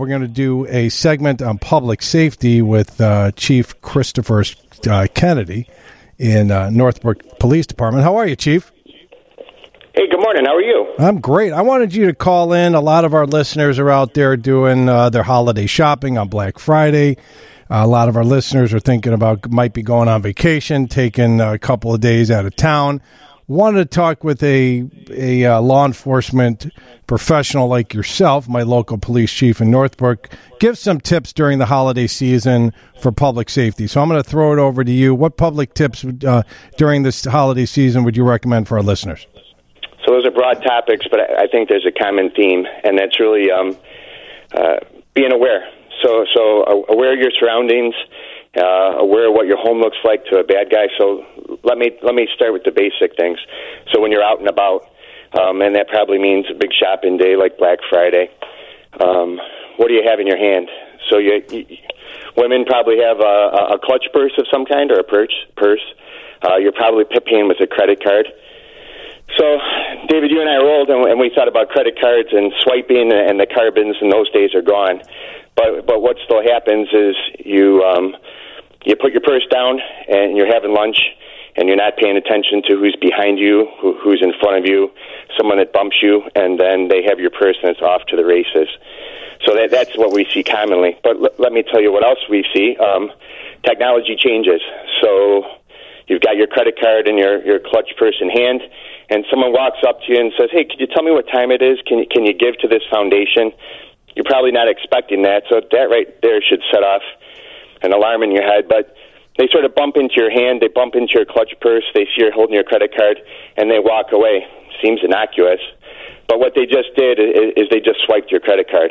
we're going to do a segment on public safety with Chief Christopher Kennedy in Northbrook Police Department. How are you, Chief? Hey, good morning. How are you? I'm great. I wanted you to call in. A lot of our listeners are out there doing their holiday shopping on Black Friday. A lot of our listeners are thinking about might be going on vacation, taking a couple of days out of town. Wanted to talk with a law enforcement professional like yourself, my local police chief in Northbrook. Give some tips during the holiday season for public safety. So I'm going to throw it over to you. What public tips during this holiday season would you recommend for our listeners? So those are broad topics, but I think there's a common theme, and that's really being aware. So aware of your surroundings, aware of what your home looks like to a bad guy. So let me start with the basic things. So when you're out and about, and that probably means a big shopping day like Black Friday, what do you have in your hand? So women probably have a clutch purse of some kind or a purse. You're probably paying with a credit card. So, David, you and I rolled, and we thought about credit cards and swiping, and the carbons, and those days are gone. But what still happens is you put your purse down, and you're having lunch, and you're not paying attention to who's behind you, who's in front of you, someone that bumps you, and then they have your purse, and it's off to the races. So that's what we see commonly. But let me tell you what else we see. Technology changes. So you've got your credit card and your clutch purse in hand, and someone walks up to you and says, "Hey, could you tell me what time it is? Can you give to this foundation?" You're probably not expecting that, so that right there should set off an alarm in your head. But they sort of bump into your hand, they bump into your clutch purse, they see you're holding your credit card, and they walk away. Seems innocuous, but what they just did is they just swiped your credit card.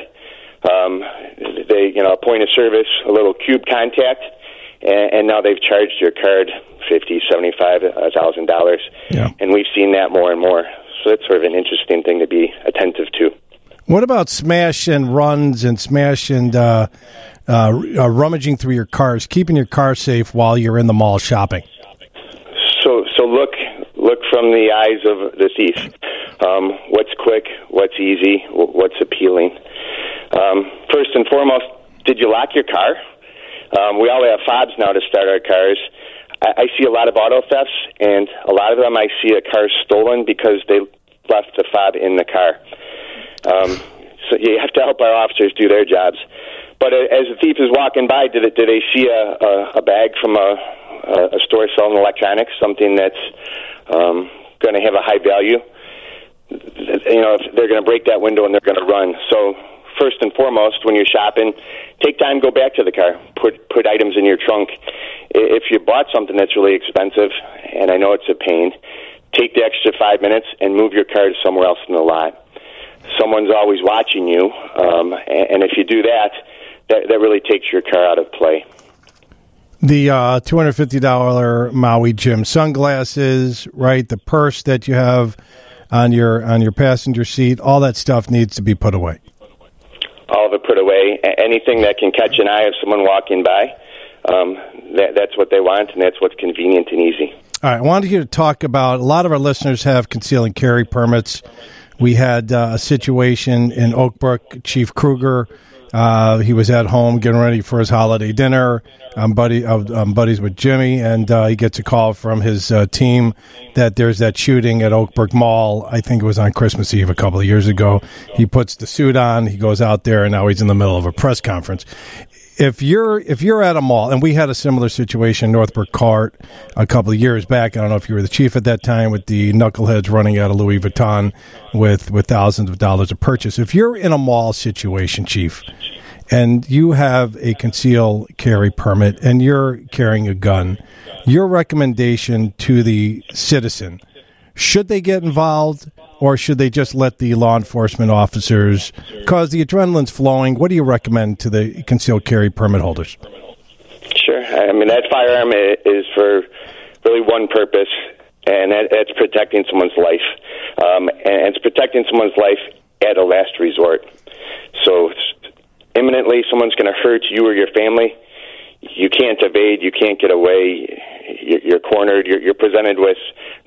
A point of service, a little cube contact, and now they've charged your card $50, $75, $1,000. Yeah. And we've seen that more and more. So that's sort of an interesting thing to be attentive to. What about smash and runs and smash and rummaging through your cars, keeping your car safe while you're in the mall shopping? So look from the eyes of the thief. What's quick? What's easy? What's appealing? First and foremost, did you lock your car? We all have fobs now to start our cars. I see a lot of auto thefts, and a lot of them I see a car stolen because they left the fob in the car. So you have to help our officers do their jobs. But as the thief is walking by, do they see a bag from a store selling electronics, something that's going to have a high value? If they're going to break that window and they're going to run. So first and foremost, when you're shopping, take time, go back to the car, put items in your trunk. If you bought something that's really expensive, and I know it's a pain, take the extra 5 minutes and move your car to somewhere else in the lot. Someone's always watching you, and if you do that really takes your car out of play. The $250 Maui Jim sunglasses, right? The purse that you have on your passenger seat, all that stuff needs to be put away. All of it put away. Anything that can catch an eye of someone walking by, that's what they want, and that's what's convenient and easy. All right, I wanted you to talk about, a lot of our listeners have conceal and carry permits. We had a situation in Oakbrook. Chief Kruger, he was at home getting ready for his holiday dinner. I'm buddies with Jimmy, and he gets a call from his team that there's that shooting at Oakbrook Mall. I think it was on Christmas Eve a couple of years ago. He puts the suit on, he goes out there, and now he's in the middle of a press conference. If you're at a mall, and we had a similar situation in Northbrook Cart a couple of years back. I don't know if you were the chief at that time, with the knuckleheads running out of Louis Vuitton with thousands of dollars of purchase. If you're in a mall situation, Chief, and you have a conceal carry permit and you're carrying a gun, your recommendation to the citizen, should they get involved, or should they just let the law enforcement officers, because the adrenaline's flowing? What do you recommend to the concealed carry permit holders? Sure. I mean, that firearm is for really one purpose, and that's protecting someone's life. And it's protecting someone's life at a last resort. So imminently someone's going to hurt you or your family. You can't evade. You can't get away. You're cornered. You're presented with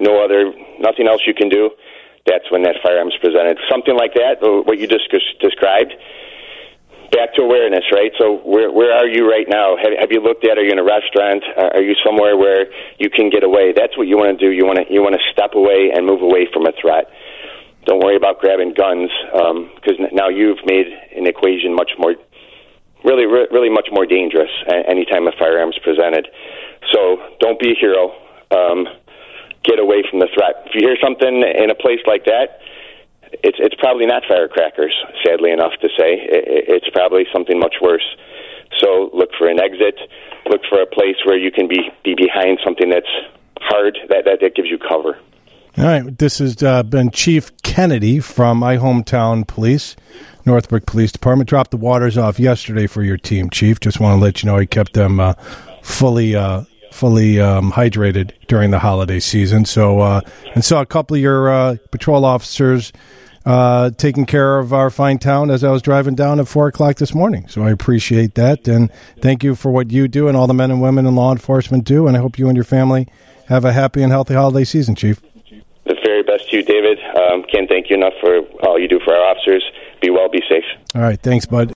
nothing else you can do. That's when that firearm's presented. Something like that, what you just described, back to awareness, right? So where are you right now? Have you looked at? Are you in a restaurant? Are you somewhere where you can get away? That's what you want to do. You want to step away and move away from a threat. Don't worry about grabbing guns, because now you've made an equation much more, really much more dangerous anytime a firearm's presented. So don't be a hero. Get away from the threat. If you hear something in a place like that, it's probably not firecrackers, sadly enough to say. It's probably something much worse. So look for an exit. Look for a place where you can be behind something that's hard, that gives you cover. All right. This has been Chief Kennedy from my hometown police, Northbrook Police Department. Dropped the waters off yesterday for your team, Chief. Just want to let you know he kept them fully hydrated during the holiday season. So, and saw a couple of your patrol officers taking care of our fine town as I was driving down at 4 o'clock this morning. So I appreciate that, and thank you for what you do and all the men and women in law enforcement do, and I hope you and your family have a happy and healthy holiday season, Chief. The very best to you, David. Can't thank you enough for all you do for our officers. Be well, be safe. All right, thanks, bud.